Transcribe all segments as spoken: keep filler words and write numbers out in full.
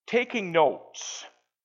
Taking notes.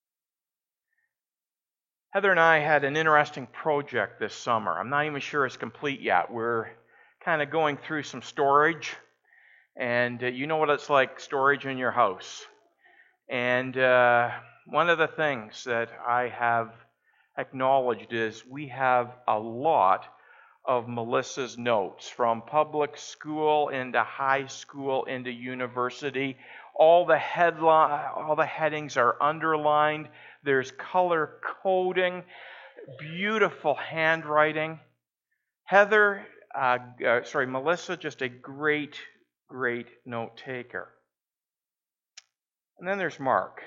Heather and I had an interesting project this summer. I'm not even sure it's complete yet. We're kind of going through some storage, and uh, you know what it's like, storage in your house. And uh, one of the things that I have acknowledged is we have a lot of Melissa's notes from public school into high school into university. All the headline, all the headings are underlined. There's color coding, beautiful handwriting. Heather, uh, uh, sorry, Melissa, just a great, great note taker. And then there's Mark.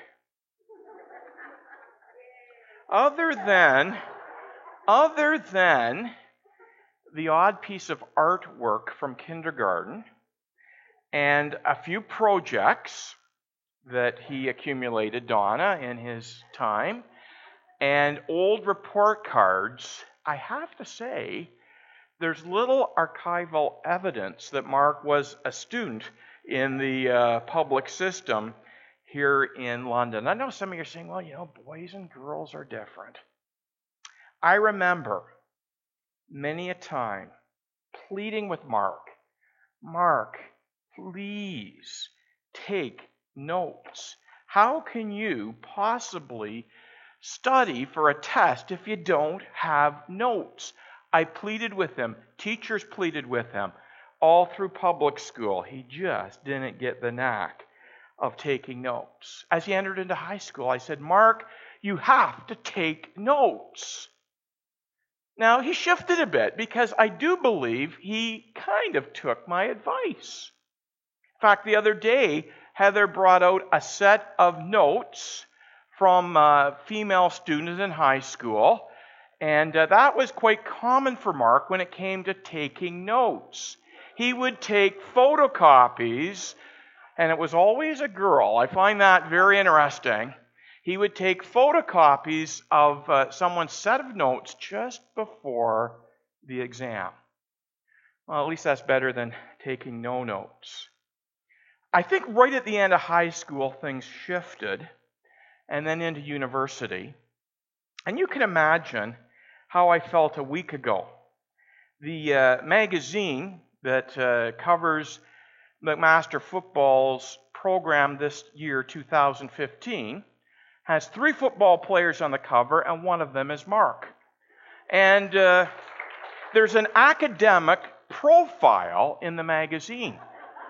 Other than, other than the odd piece of artwork from kindergarten and a few projects that he accumulated, Donna, in his time, and old report cards, I have to say, there's little archival evidence that Mark was a student in the uh, public system here in London. I know some of you are saying, well, you know, boys and girls are different. I remember many a time pleading with Mark, Mark, please take notes. How can you possibly study for a test if you don't have notes? I pleaded with him. Teachers pleaded with him all through public school. He just didn't get the knack of taking notes. As he entered into high school, I said, Mark, you have to take notes. Now, he shifted a bit because I do believe he kind of took my advice. In fact, the other day, Heather brought out a set of notes from uh, female students in high school, and uh, that was quite common for Mark when it came to taking notes. He would take photocopies, and it was always a girl. I find that very interesting. He would take photocopies of uh, someone's set of notes just before the exam. Well, at least that's better than taking no notes. I think right at the end of high school, things shifted, and then into university. And you can imagine how I felt a week ago. The uh, magazine that uh, covers McMaster Football's program this year, two thousand fifteen, has three football players on the cover, and one of them is Mark. And uh, there's an academic profile in the magazine.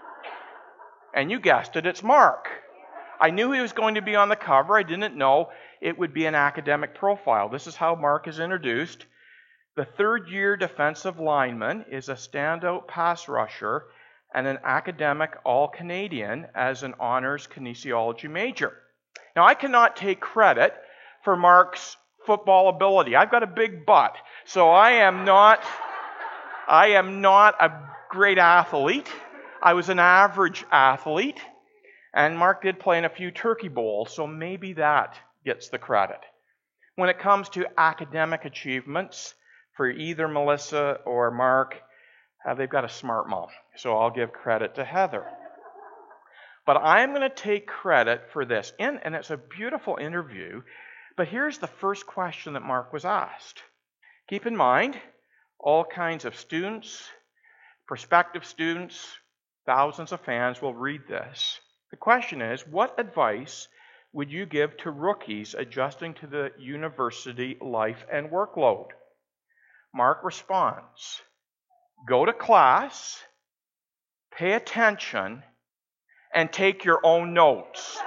And you guessed it, it's Mark. I knew he was going to be on the cover. I didn't know it would be an academic profile. This is how Mark is introduced. The third-year defensive lineman is a standout pass rusher and an academic all-Canadian as an honors kinesiology major. Now, I cannot take credit for Mark's football ability. I've got a big butt, so I am not, I am not a great athlete. I was an average athlete, and Mark did play in a few turkey bowls, so maybe that gets the credit. When it comes to academic achievements, for either Melissa or Mark, uh, they've got a smart mom, so I'll give credit to Heather. But I'm going to take credit for this. In, and it's a beautiful interview. But here's the first question that Mark was asked. Keep in mind, all kinds of students, prospective students, thousands of fans will read this. The question is, what advice would you give to rookies adjusting to the university life and workload? Mark responds, go to class, pay attention, and take your own notes.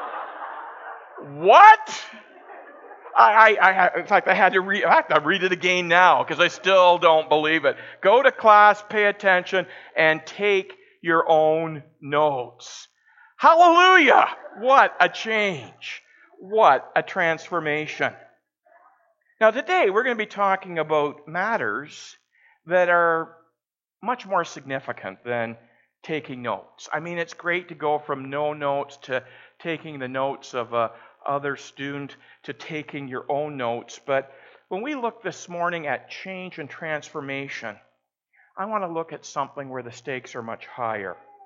What? I, I, I, in fact, I had to read. I have to read it again now because I still don't believe it. Go to class, pay attention, and take your own notes. Hallelujah! What a change! What a transformation! Now, today we're going to be talking about matters that are much more significant than taking notes. I mean, it's great to go from no notes to taking the notes of a other student to taking your own notes. But when we look this morning at change and transformation, I want to look at something where the stakes are much higher.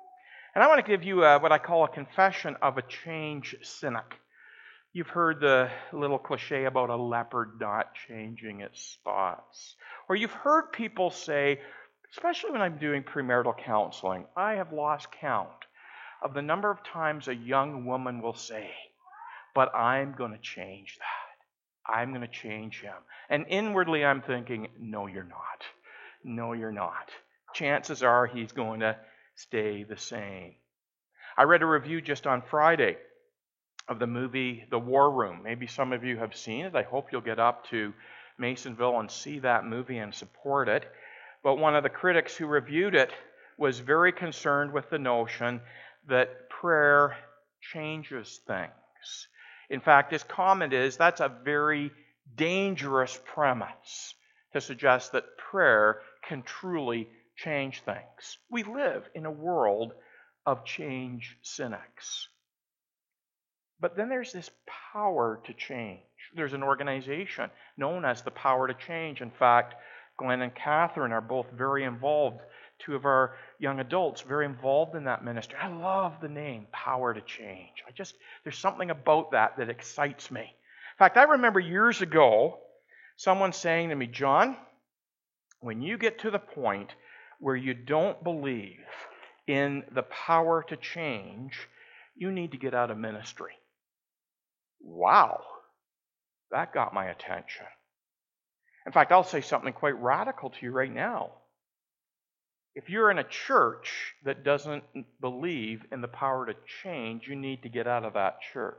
And I want to give you a, what I call a confession of a change cynic. You've heard the little cliche about a leopard not changing its spots. Or you've heard people say, especially when I'm doing premarital counseling, I have lost count of the number of times a young woman will say, but I'm going to change that. I'm going to change him. And inwardly I'm thinking, no, you're not. No, you're not. Chances are he's going to stay the same. I read a review just on Friday of the movie The War Room. Maybe some of you have seen it. I hope you'll get up to Masonville and see that movie and support it. But one of the critics who reviewed it was very concerned with the notion that prayer changes things. In fact, his comment is that's a very dangerous premise to suggest that prayer can truly change things. We live in a world of change cynics. But then there's this power to change. There's an organization known as the Power to Change. In fact, Glenn and Catherine are both very involved, two of our young adults, very involved in that ministry. I love the name, Power to Change. I just, there's something about that that excites me. In fact, I remember years ago, someone saying to me, John, when you get to the point where you don't believe in the power to change, you need to get out of ministry. Wow, that got my attention. In fact, I'll say something quite radical to you right now. If you're in a church that doesn't believe in the power to change, you need to get out of that church.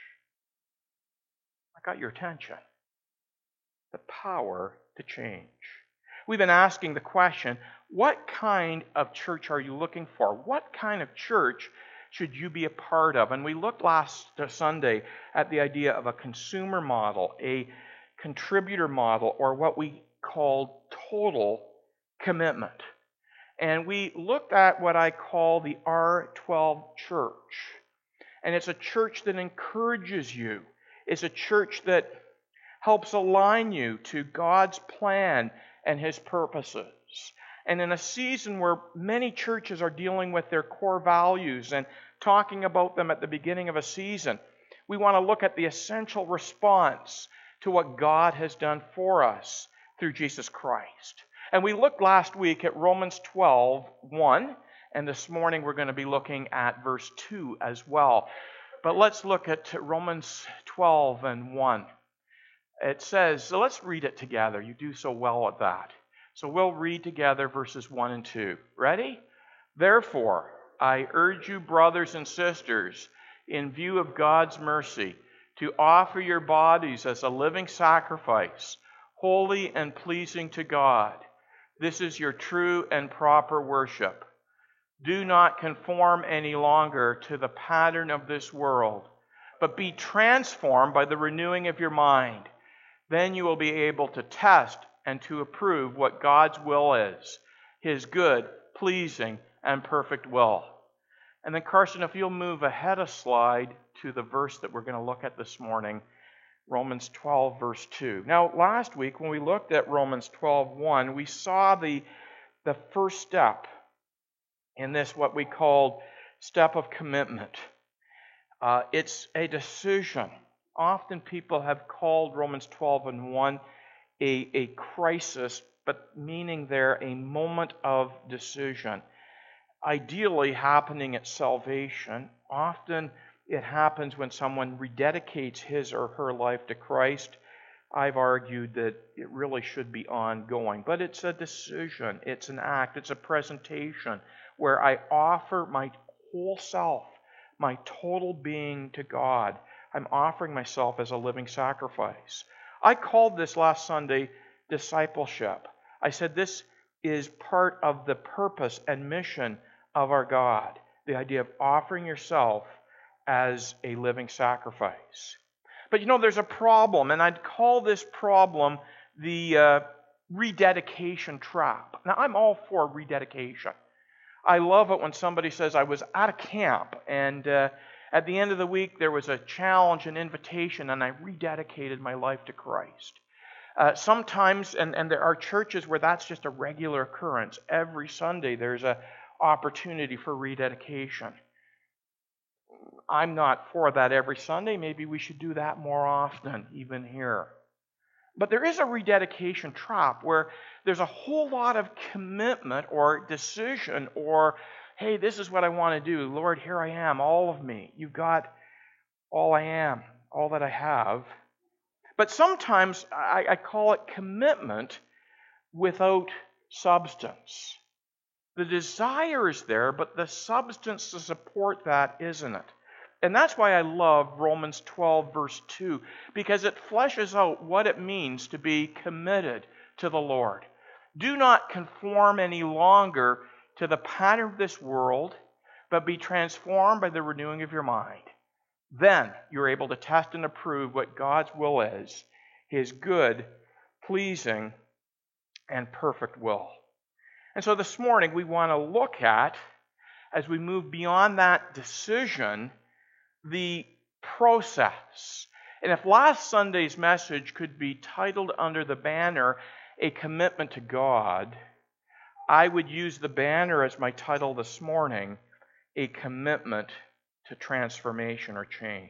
I got your attention. The power to change. We've been asking the question, what kind of church are you looking for? What kind of church should you be a part of? And we looked last Sunday at the idea of a consumer model, a contributor model, or what we call total commitment. And we looked at what I call the R twelve church. And it's a church that encourages you. It's a church that helps align you to God's plan and His purposes. And in a season where many churches are dealing with their core values and talking about them at the beginning of a season, we want to look at the essential response to what God has done for us through Jesus Christ. And we looked last week at Romans twelve, one, and this morning we're going to be looking at verse two as well. But let's look at Romans twelve and one. It says, so let's read it together. You do so well at that. So we'll read together verses one and two. Ready? Therefore, I urge you, brothers and sisters, in view of God's mercy, to offer your bodies as a living sacrifice, holy and pleasing to God. This is your true and proper worship. Do not conform any longer to the pattern of this world, but be transformed by the renewing of your mind. Then you will be able to test and to approve what God's will is, His good, pleasing, and perfect will. And then Carson, if you'll move ahead a slide to the verse that we're going to look at this morning, Romans twelve, verse two. Now, last week when we looked at Romans twelve, one, we saw the, the first step in this, what we called step of commitment. Uh, it's a decision. Often people have called Romans twelve and one a, a crisis, but meaning there a moment of decision. Ideally happening at salvation. Often it happens when someone rededicates his or her life to Christ. I've argued that it really should be ongoing. But it's a decision, it's an act, it's a presentation where I offer my whole self, my total being to God. I'm offering myself as a living sacrifice. I called this last Sunday discipleship. I said this is part of the purpose and mission of our God, the idea of offering yourself as a living sacrifice. But you know, there's a problem, and I'd call this problem the uh, rededication trap. Now, I'm all for rededication. I love it when somebody says, I was at a camp, and uh, at the end of the week there was a challenge, an invitation, and I rededicated my life to Christ. Uh, sometimes, and, and there are churches where that's just a regular occurrence. Every Sunday there's a opportunity for rededication. I'm not for that every Sunday. Maybe we should do that more often, even here. But there is a rededication trap where there's a whole lot of commitment or decision or, hey, this is what I want to do. Lord, here I am, all of me. You've got all I am, all that I have. But sometimes I, I call it commitment without substance. The desire is there, but the substance to support that isn't it. And that's why I love Romans twelve, verse two, because it fleshes out what it means to be committed to the Lord. Do not conform any longer to the pattern of this world, but be transformed by the renewing of your mind. Then you're able to test and approve what God's will is, His good, pleasing, and perfect will. And so this morning we want to look at, as we move beyond that decision, the process. And if last Sunday's message could be titled under the banner, A Commitment to God, I would use the banner as my title this morning, A Commitment to Transformation or Change.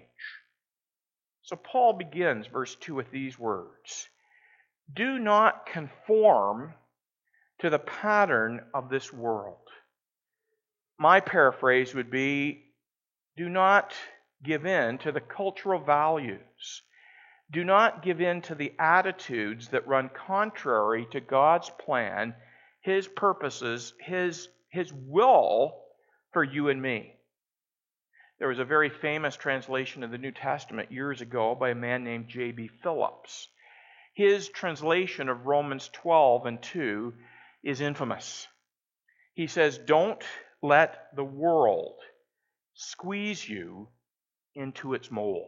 So Paul begins verse two with these words, do not conform to the pattern of this world. My paraphrase would be, do not give in to the cultural values. Do not give in to the attitudes that run contrary to God's plan, His purposes, His, His will for you and me. There was a very famous translation of the New Testament years ago by a man named J B Phillips. His translation of Romans twelve and two is infamous. He says, don't let the world squeeze you into its mold.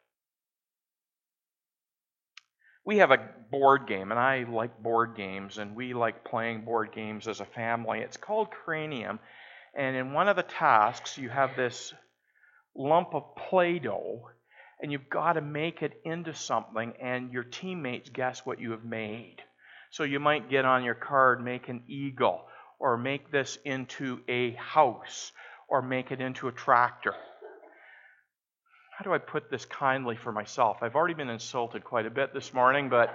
We have a board game, and I like board games, and we like playing board games as a family. It's called Cranium, and in one of the tasks, you have this lump of Play-Doh, and you've got to make it into something, and your teammates guess what you have made. So you might get on your card, make an eagle, or make this into a house, or make it into a tractor. How do I put this kindly for myself? I've already been insulted quite a bit this morning, but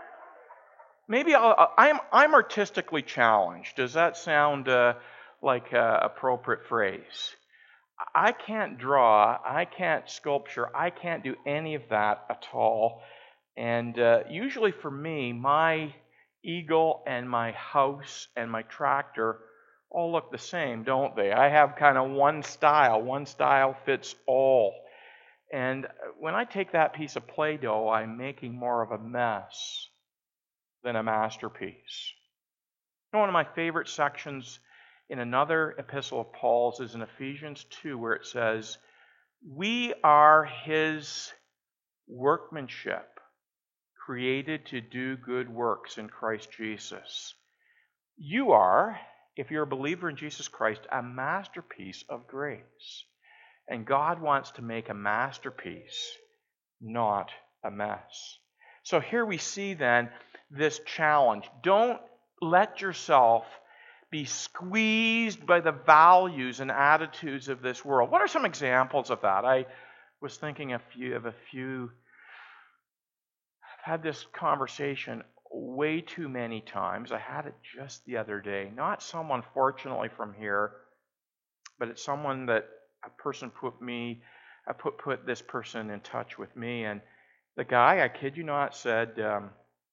maybe I'll, I'm, I'm artistically challenged. Does that sound uh, like an appropriate phrase? I can't draw, I can't sculpture, I can't do any of that at all. And uh, usually for me, my eagle and my house and my tractor all look the same, don't they? I have kind of one style. One style fits all. And when I take that piece of Play-Doh, I'm making more of a mess than a masterpiece. And one of my favorite sections in another epistle of Paul's is in Ephesians two, where it says, we are His workmanship, created to do good works in Christ Jesus. You are, if you're a believer in Jesus Christ, a masterpiece of grace. And God wants to make a masterpiece, not a mess. So here we see then this challenge. Don't let yourself be squeezed by the values and attitudes of this world. What are some examples of that? I was thinking a few of a few. I've had this conversation way too many times. I had it just the other day. Not someone, fortunately, from here, but it's someone that a person put me, I put put this person in touch with me, and the guy, I kid you not, said, um,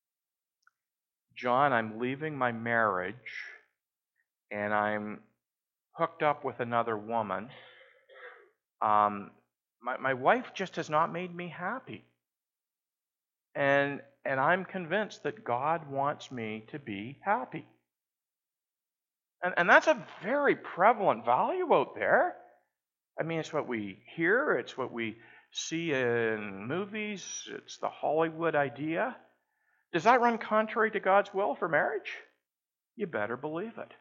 John, I'm leaving my marriage, and I'm hooked up with another woman. Um, my my wife just has not made me happy, and and I'm convinced that God wants me to be happy. And and that's a very prevalent value out there. I mean, it's what we hear, it's what we see in movies, it's the Hollywood idea. Does that run contrary to God's will for marriage? You better believe it.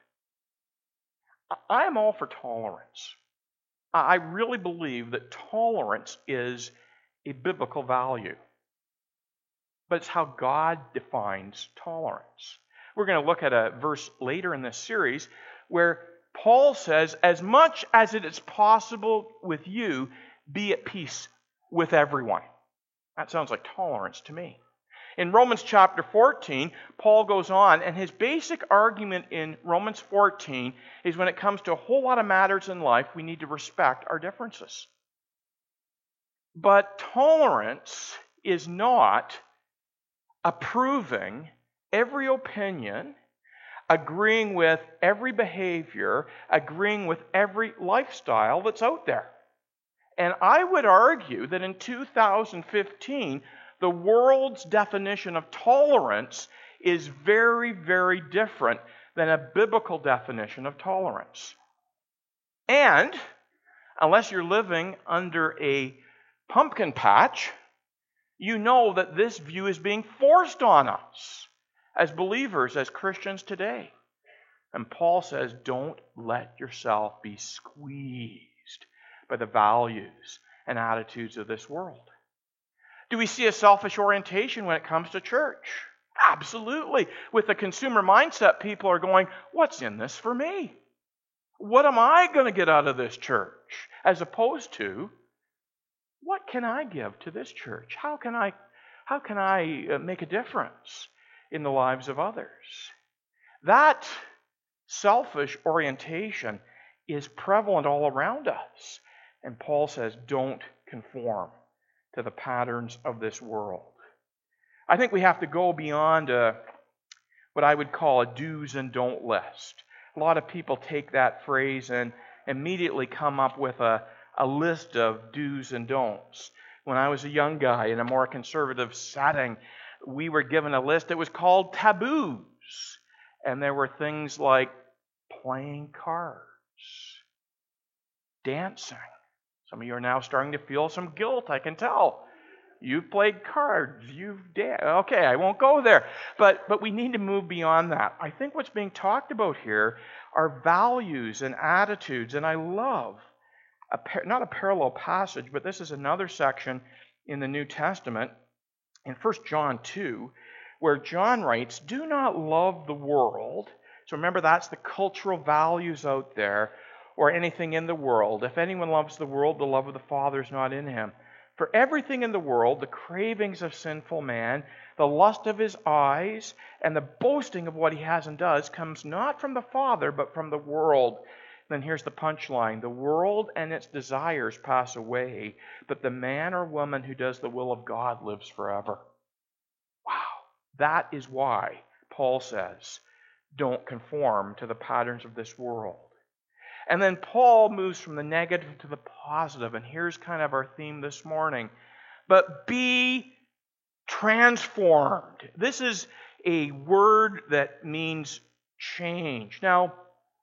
I am all for tolerance. I really believe that tolerance is a biblical value. But it's how God defines tolerance. We're going to look at a verse later in this series where Paul says, as much as it is possible with you, be at peace with everyone. That sounds like tolerance to me. In Romans chapter fourteen, Paul goes on, and his basic argument in Romans fourteen is when it comes to a whole lot of matters in life, we need to respect our differences. But tolerance is not approving every opinion, agreeing with every behavior, agreeing with every lifestyle that's out there. And I would argue that in two thousand fifteen, the world's definition of tolerance is very, very different than a biblical definition of tolerance. And unless you're living under a pumpkin patch, you know that this view is being forced on us as believers, as Christians today. And Paul says, don't let yourself be squeezed by the values and attitudes of this world. Do we see a selfish orientation when it comes to church? Absolutely. With the consumer mindset, people are going, what's in this for me? What am I going to get out of this church? As opposed to, what can I give to this church? How can I, how can I make a difference in the lives of others? That selfish orientation is prevalent all around us. And Paul says, don't conform to the patterns of this world. I think we have to go beyond a, what I would call a do's and don't list. A lot of people take that phrase and immediately come up with a, a list of do's and don'ts. When I was a young guy in a more conservative setting, we were given a list that was called taboos. And there were things like playing cards, dancing. Some of you are now starting to feel some guilt, I can tell. You've played cards, you've danced. Okay, I won't go there. But, but we need to move beyond that. I think what's being talked about here are values and attitudes. And I love, a, not a parallel passage, but this is another section in the New Testament, in First John two, where John writes, do not love the world. So remember, that's the cultural values out there, or anything in the world. If anyone loves the world, the love of the Father is not in him. For everything in the world, the cravings of sinful man, the lust of his eyes, and the boasting of what he has and does, comes not from the Father, but from the world. Then here's the punchline. The world and its desires pass away, but the man or woman who does the will of God lives forever. Wow. That is why Paul says, don't conform to the patterns of this world. And then Paul moves from the negative to the positive. And here's kind of our theme this morning. But be transformed. This is a word that means change. Now,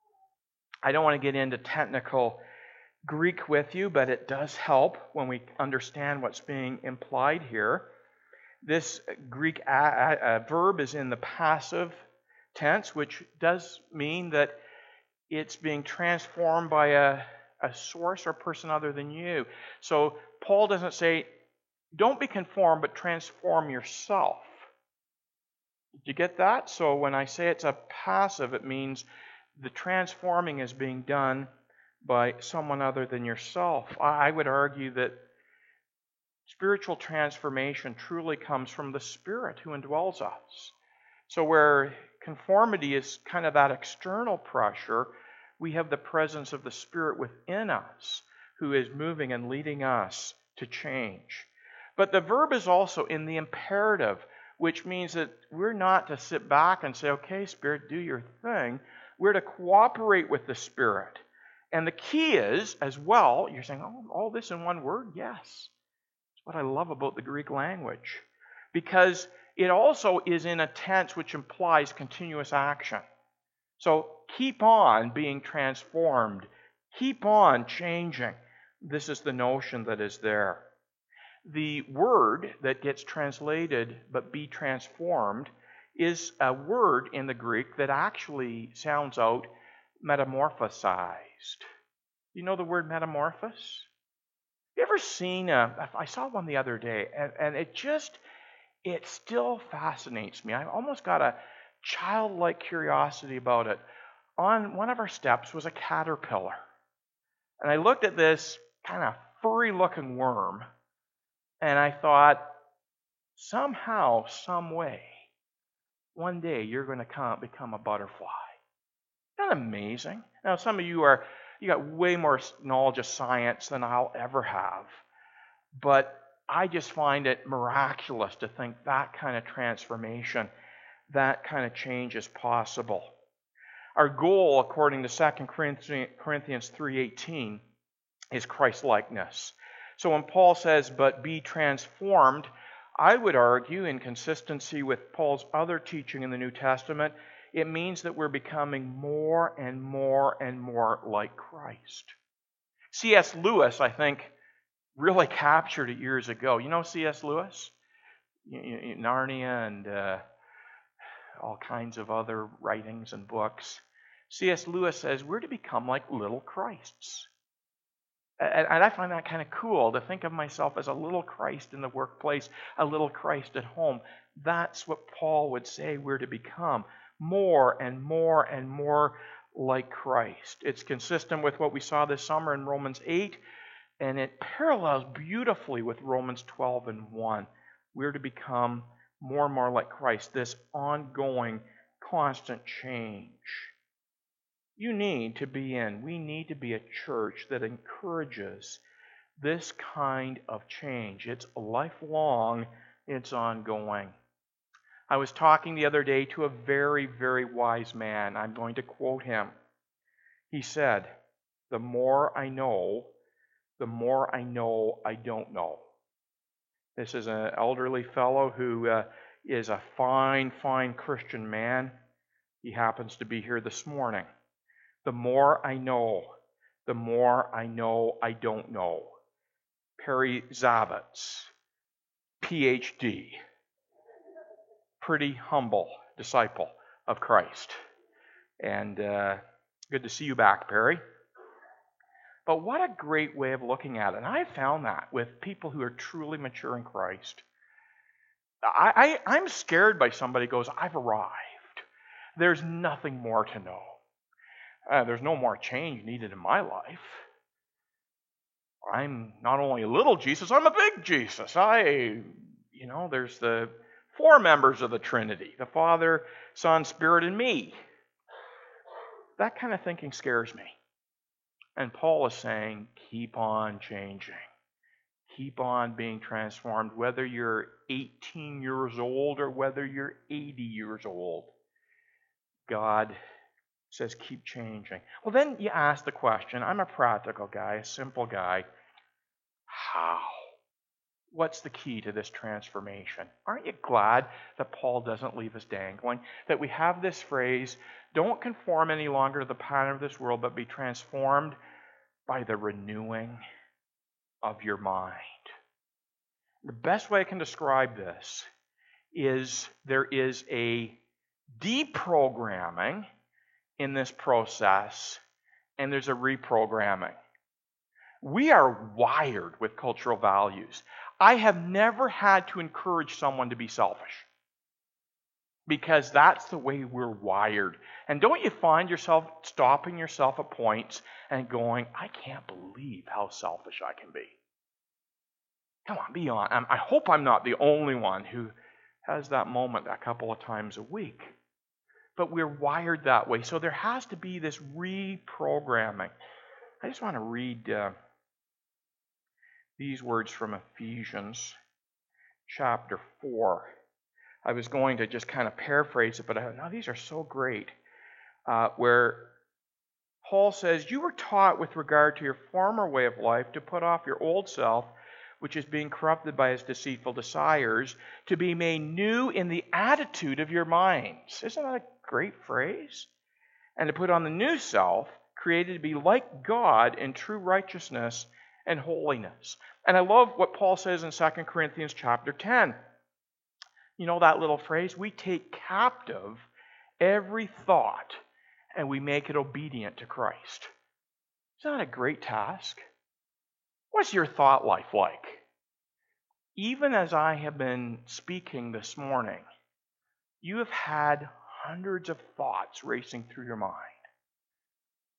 I don't want to get into technical Greek with you, but it does help when we understand what's being implied here. This Greek a- a- a verb is in the passive tense, which does mean that it's being transformed by a, a source or person other than you. So Paul doesn't say, don't be conformed, but transform yourself. Did you get that? So when I say it's a passive, it means the transforming is being done by someone other than yourself. I would argue that spiritual transformation truly comes from the Spirit who indwells us. So where conformity is kind of that external pressure, we have the presence of the Spirit within us who is moving and leading us to change. But the verb is also in the imperative, which means that we're not to sit back and say, okay, Spirit, do your thing. We're to cooperate with the Spirit. And the key is, as well, you're saying, oh, all this in one word? Yes. That's what I love about the Greek language. Because it also is in a tense which implies continuous action. So keep on being transformed. Keep on changing. This is the notion that is there. The word that gets translated, but be transformed, is a word in the Greek that actually sounds out metamorphosized. You know the word metamorphose? You ever seen a, I saw one the other day, and, and it just, it still fascinates me. I've almost got a childlike curiosity about it. on one of our steps was a caterpillar. And I looked at this kind of furry-looking worm, and I thought, somehow, some way, one day you're going to come, become a butterfly. Isn't that amazing? Now, some of you are, you got way more knowledge of science than I'll ever have. But I just find it miraculous to think that kind of transformation, that kind of change is possible. Our goal, according to Second Corinthians three eighteen, is Christ-likeness. So when Paul says, but be transformed, I would argue, in consistency with Paul's other teaching in the New Testament, it means that we're becoming more and more and more like Christ. C S Lewis, I think, really captured it years ago. You know C S Lewis? Narnia and uh, all kinds of other writings and books. C S Lewis says we're to become like little Christs. And I find that kind of cool to think of myself as a little Christ in the workplace, a little Christ at home. That's what Paul would say we're to become. More and more and more like Christ. It's consistent with what we saw this summer in Romans eight, and it parallels beautifully with Romans twelve and one. We're to become more and more like Christ, this ongoing, constant change. You need to be in, we need to be a church that encourages this kind of change. It's lifelong, it's ongoing. I was talking the other day to a very, very wise man. I'm going to quote him. He said, the more I know, the more I know I don't know. This is an elderly fellow who uh, is a fine, fine Christian man. He happens to be here this morning. The more I know, the more I know I don't know. Perry Zavitz, P H D. Pretty humble disciple of Christ. And uh, good to see you back, Perry. But what a great way of looking at it. And I found that with people who are truly mature in Christ. I, I, I'm scared by somebody who goes, I've arrived. There's nothing more to know. Uh, there's no more change needed in my life. I'm not only a little Jesus, I'm a big Jesus. I, you know, there's the four members of the Trinity, the Father, Son, Spirit, and me. That kind of thinking scares me. And Paul is saying, keep on changing. Keep on being transformed, whether you're eighteen years old or whether you're eighty years old. God says keep changing. Well, then you ask the question, I'm a practical guy, a simple guy. How? What's the key to this transformation? Aren't you glad that Paul doesn't leave us dangling? That we have this phrase, don't conform any longer to the pattern of this world, but be transformed by the renewing of your mind. The best way I can describe this is there is a deprogramming in this process, and there's a reprogramming. We are wired with cultural values. I have never had to encourage someone to be selfish, because that's the way we're wired. And don't you find yourself stopping yourself at points and going, I can't believe how selfish I can be? Come on, be honest. I hope I'm not the only one who has that moment a couple of times a week. But we're wired that way. So there has to be this reprogramming. I just want to read uh, these words from Ephesians chapter four. I was going to just kind of paraphrase it, but I, no, these are so great. Uh, where Paul says, you were taught with regard to your former way of life to put off your old self, which is being corrupted by its deceitful desires, to be made new in the attitude of your minds. Isn't that a great phrase? And to put on the new self, created to be like God in true righteousness and holiness. And I love what Paul says in Second Corinthians chapter ten. You know that little phrase? We take captive every thought and we make it obedient to Christ. Isn't that a great task? What's your thought life like? Even as I have been speaking this morning, you have had hundreds of thoughts racing through your mind.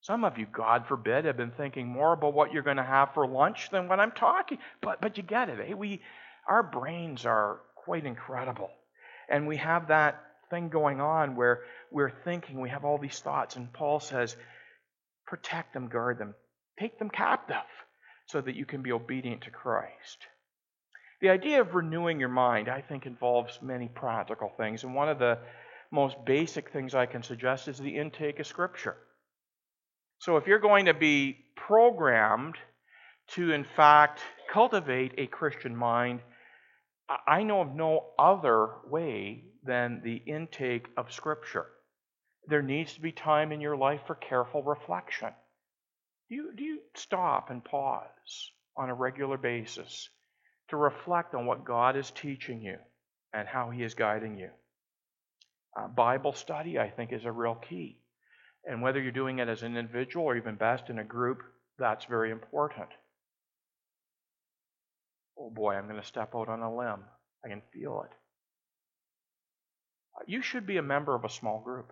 Some of you, God forbid, have been thinking more about what you're going to have for lunch than what I'm talking. But but you get it, eh? We, our brains are quite incredible. And we have that thing going on where we're thinking, we have all these thoughts, and Paul says, protect them, guard them, take them captive so that you can be obedient to Christ. The idea of renewing your mind, I think, involves many practical things. And one of the most basic things I can suggest is the intake of Scripture. So if you're going to be programmed to, in fact, cultivate a Christian mind, I know of no other way than the intake of Scripture. There needs to be time in your life for careful reflection. Do you, do you stop and pause on a regular basis to reflect on what God is teaching you and how He is guiding you? Uh, Bible study, I think, is a real key. And whether you're doing it as an individual or even best in a group, that's very important. Oh boy, I'm going to step out on a limb. I can feel it. You should be a member of a small group.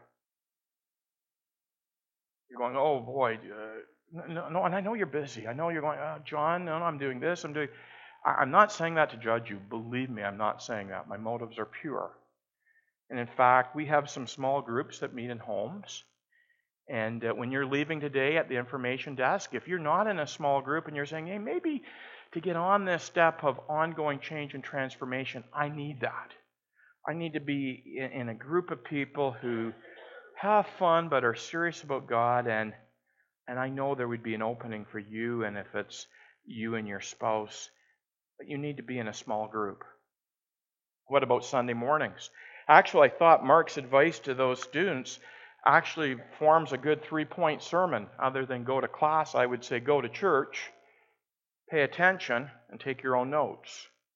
You're going, oh boy, uh, no, no, and I know you're busy. I know you're going, oh, John, no, no, I'm doing this, I'm doing... I'm not saying that to judge you. Believe me, I'm not saying that. My motives are pure. And in fact, we have some small groups that meet in homes. And uh, when you're leaving today at the information desk, if you're not in a small group and you're saying, hey, maybe to get on this step of ongoing change and transformation, I need that. I need to be in, in a group of people who have fun but are serious about God, and and I know there would be an opening for you, and if it's you and your spouse, but you need to be in a small group. What about Sunday mornings? Actually, I thought Mark's advice to those students actually forms a good three-point sermon. Other than go to class, I would say go to church, pay attention, and take your own notes.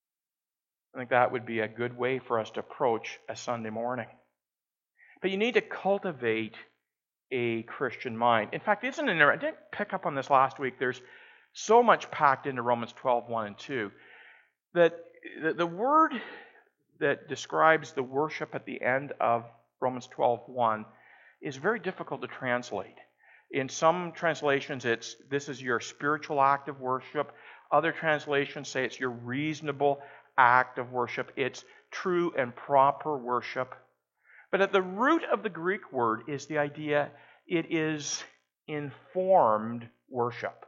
I think that would be a good way for us to approach a Sunday morning. But you need to cultivate a Christian mind. In fact, isn't it, I didn't pick up on this last week, there's so much packed into Romans twelve, one and two, that the word that describes the worship at the end of Romans twelve, one is very difficult to translate. In some translations, it's this is your spiritual act of worship. Other translations say it's your reasonable act of worship. It's true and proper worship. But at the root of the Greek word is the idea it is informed worship.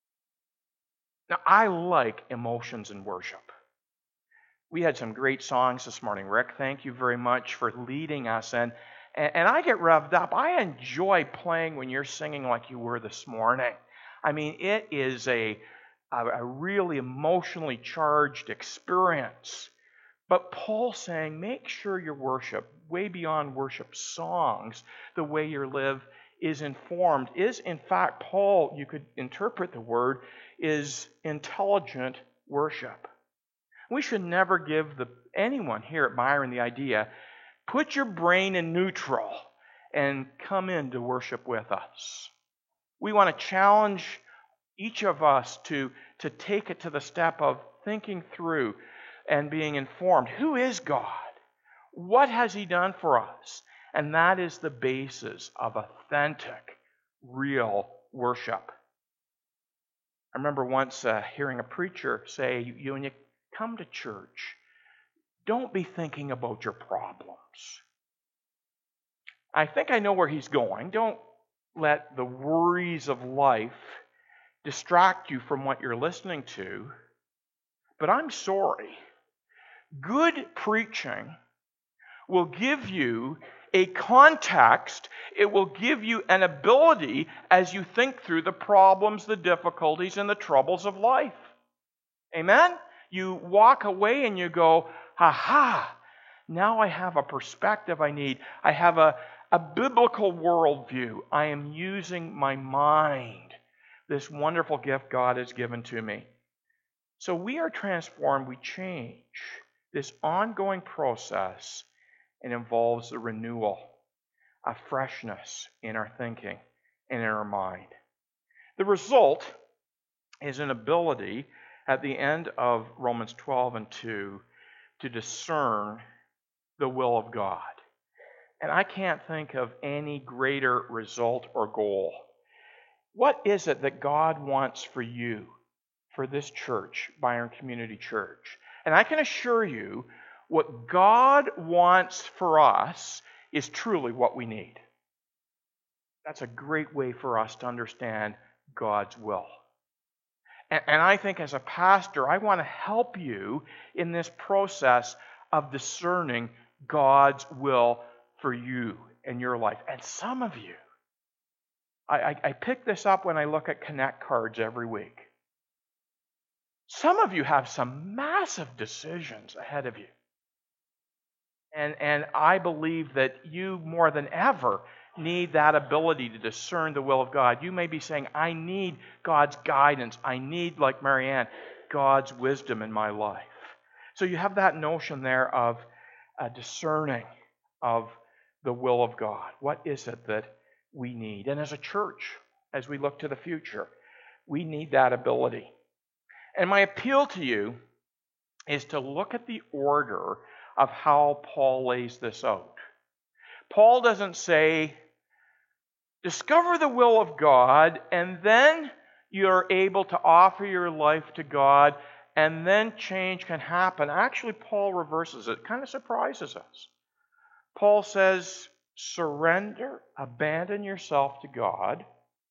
Now, I like emotions in worship. We had some great songs this morning, Rick. Thank you very much for leading us. And, and I get revved up. I enjoy playing when you're singing like you were this morning. I mean, it is a, a, a really emotionally charged experience. But Paul's saying, make sure your worship, way beyond worship songs, the way you live is informed, is in fact, Paul, you could interpret the word, is intelligent worship. We should never give the, anyone here at Byron the idea, put your brain in neutral and come in to worship with us. We want to challenge each of us to, to take it to the step of thinking through and being informed. Who is God? What has He done for us? And that is the basis of authentic, real worship. I remember once uh, hearing a preacher say, you, when you come to church, don't be thinking about your problems. I think I know where he's going. Don't let the worries of life distract you from what you're listening to. But I'm sorry. Good preaching will give you a context. It will give you an ability as you think through the problems, the difficulties, and the troubles of life. Amen? You walk away and you go, ha ha, now I have a perspective I need. I have a, a biblical worldview. I am using my mind, this wonderful gift God has given to me. So we are transformed, we change. This ongoing process, it involves a renewal, a freshness in our thinking and in our mind. The result is an ability at the end of Romans twelve and two to discern the will of God. And I can't think of any greater result or goal What is it that God wants for you, for this church, Byron Community Church? And I can assure you, what God wants for us is truly what we need. That's a great way for us to understand God's will. And, and I think as a pastor, I want to help you in this process of discerning God's will for you and your life. And some of you, I, I, I pick this up when I look at Connect cards every week. Some of you have some massive decisions ahead of you. And, and I believe that you more than ever need that ability to discern the will of God. You may be saying, I need God's guidance. I need, like Marianne, God's wisdom in my life. So you have that notion there of uh, discerning of the will of God. What is it that we need? And as a church, as we look to the future, we need that ability. And my appeal to you is to look at the order of how Paul lays this out. Paul doesn't say, discover the will of God, and then you're able to offer your life to God, and then change can happen. Actually, Paul reverses it. It kind of surprises us. Paul says, surrender, abandon yourself to God,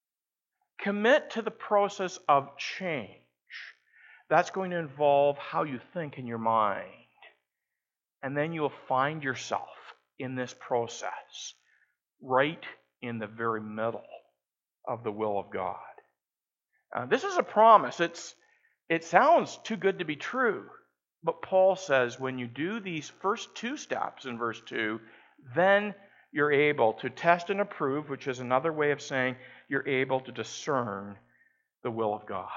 commit to the process of change. That's going to involve how you think in your mind. And then you'll find yourself in this process, right in the very middle of the will of God. Uh, this is a promise. It's, it sounds too good to be true. But Paul says when you do these first two steps in verse two, then you're able to test and approve, which is another way of saying you're able to discern the will of God.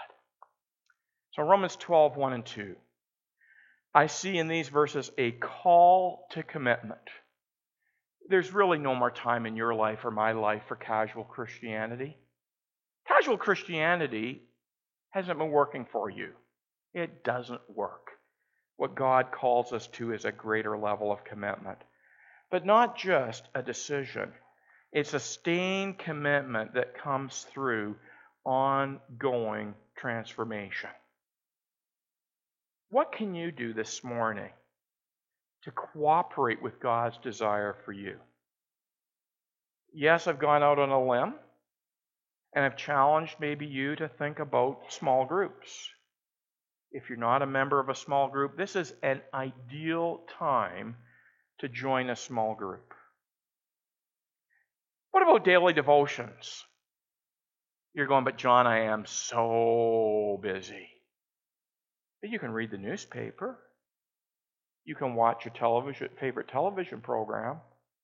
So Romans twelve, one and two. I see in these verses a call to commitment. There's really no more time in your life or my life for casual Christianity. Casual Christianity hasn't been working for you. It doesn't work. What God calls us to is a greater level of commitment. But not just a decision. It's a sustained commitment that comes through ongoing transformation. What can you do this morning to cooperate with God's desire for you? Yes, I've gone out on a limb, and I've challenged maybe you to think about small groups. If you're not a member of a small group, this is an ideal time to join a small group. What about daily devotions? You're going, but John, I am so busy. But you can read the newspaper. You can watch your television, favorite television program.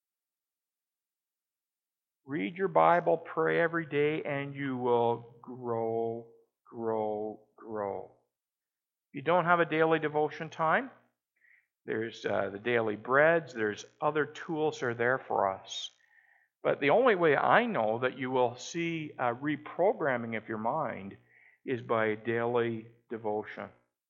Read your Bible, pray every day, and you will grow, grow, grow. If you don't have a daily devotion time, there's uh, the daily breads, there's other tools that are there for us. But the only way I know that you will see a reprogramming of your mind is by daily devotion.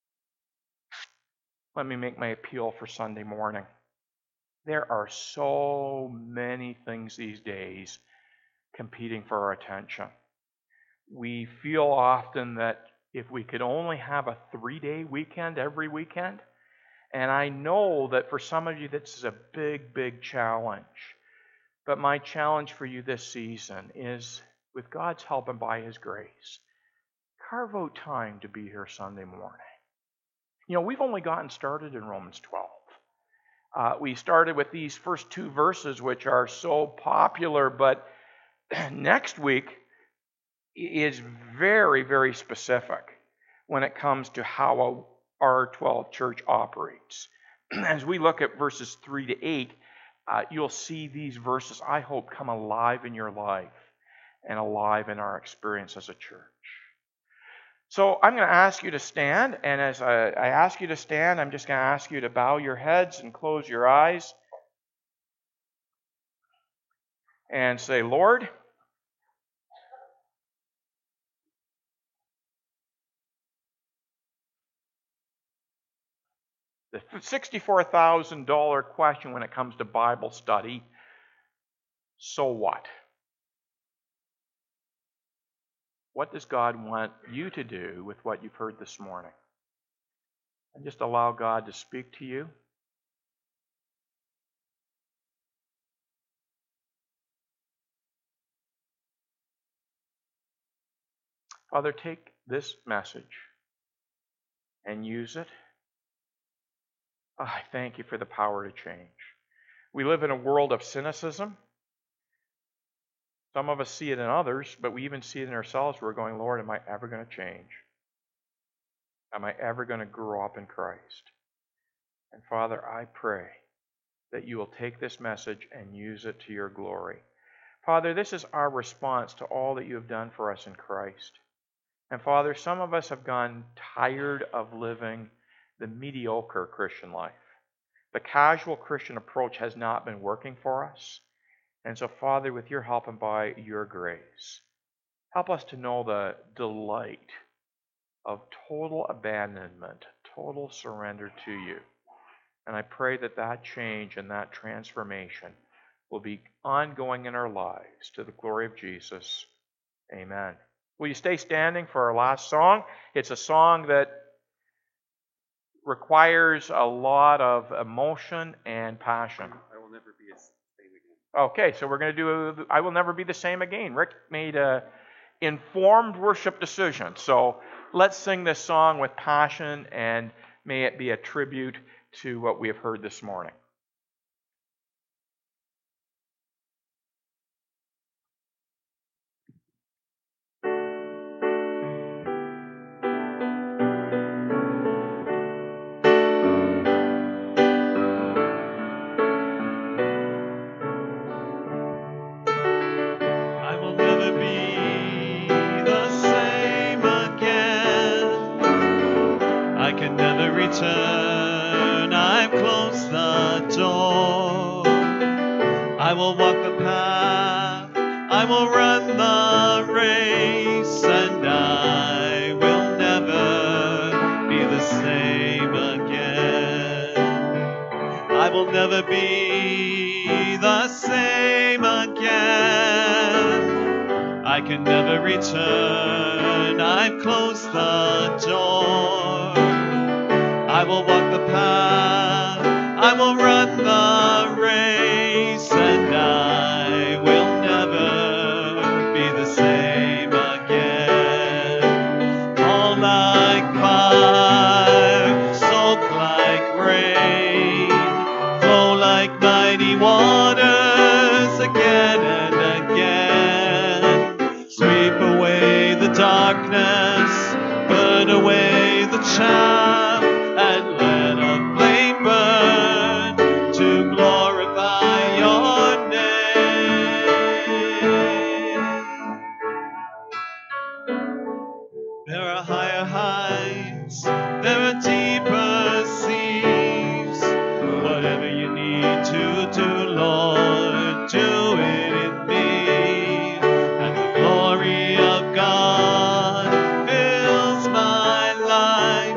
Let me make my appeal for Sunday morning. There are so many things these days competing for our attention. We feel often that if we could only have a three-day weekend every weekend, and I know that for some of you this is a big, big challenge. But my challenge for you this season is, with God's help and by His grace, carve out time to be here Sunday morning. You know, we've only gotten started in Romans twelve. Uh, we started with these first two verses, which are so popular, but next week is very, very specific when it comes to how a R twelve church operates. As we look at verses three to eight, uh, you'll see these verses, I hope, come alive in your life and alive in our experience as a church. So I'm going to ask you to stand, and as I, I ask you to stand, I'm just going to ask you to bow your heads and close your eyes and say, Lord, the sixty-four thousand dollars question when it comes to Bible study, so what? What does God want you to do with what you've heard this morning? And just allow God to speak to you. Father, take this message and use it. Oh, I thank you for the power to change. We live in a world of cynicism. Some of us see it in others, but we even see it in ourselves. We're going, Lord, am I ever going to change? Am I ever going to grow up in Christ? And Father, I pray that you will take this message and use it to your glory. Father, this is our response to all that you have done for us in Christ. And Father, some of us have gone tired of living the mediocre Christian life. The casual Christian approach has not been working for us. And so, Father, with your help and by your grace, help us to know the delight of total abandonment, total surrender to you. And I pray that that change and that transformation will be ongoing in our lives to the glory of Jesus. Amen. Will you stay standing for our last song? It's a song that requires a lot of emotion and passion. I will never be the same again. Okay, so we're going to do I Will Never Be the Same Again. Rick made a informed worship decision. So let's sing this song with passion, and may it be a tribute to what we have heard this morning. Turn, I've closed the door. I will walk the path, I will run the race, and I will never be the same again. I will never be the same again. I can never return, I've closed the door. I will walk the path, I will run the race, and I will never be the same again. All like fire, soak like rain, flow like mighty waters again and again. Sweep away the darkness, burn away the chaff, and let a flame burn to glorify your name. There are higher heights, there are deeper seas. Whatever you need to do, Lord, do it in me. And the glory of God fills my life.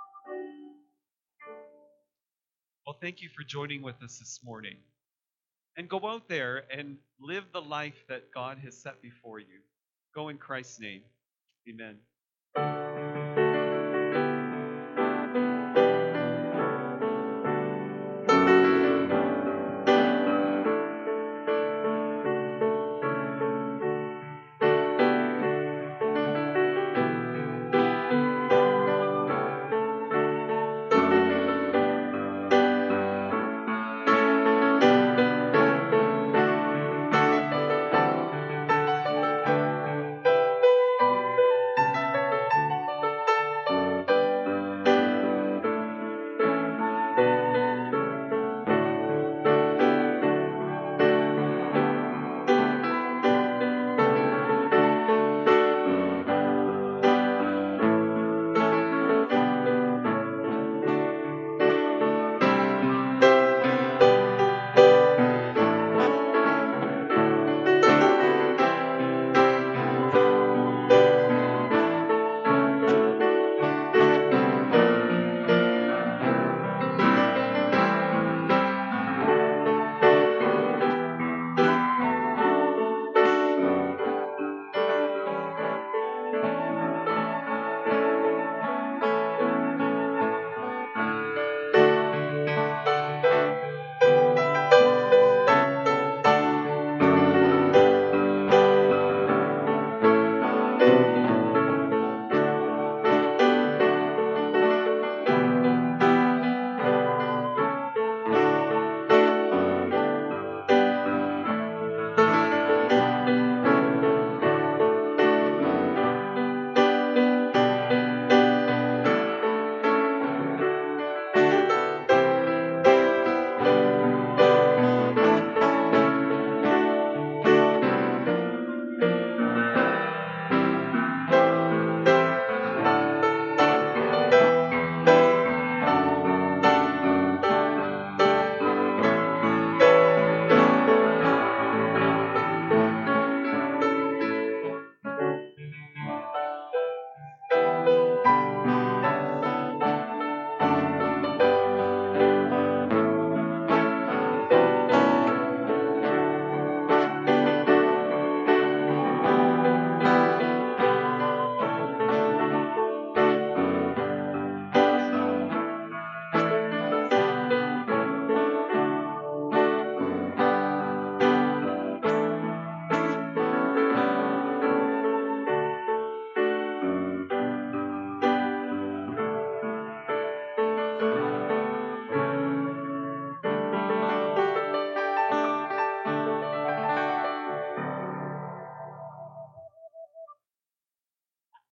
Well, thank you for joining with us this morning. And go out there and live the life that God has set before you. Go in Christ's name. Amen.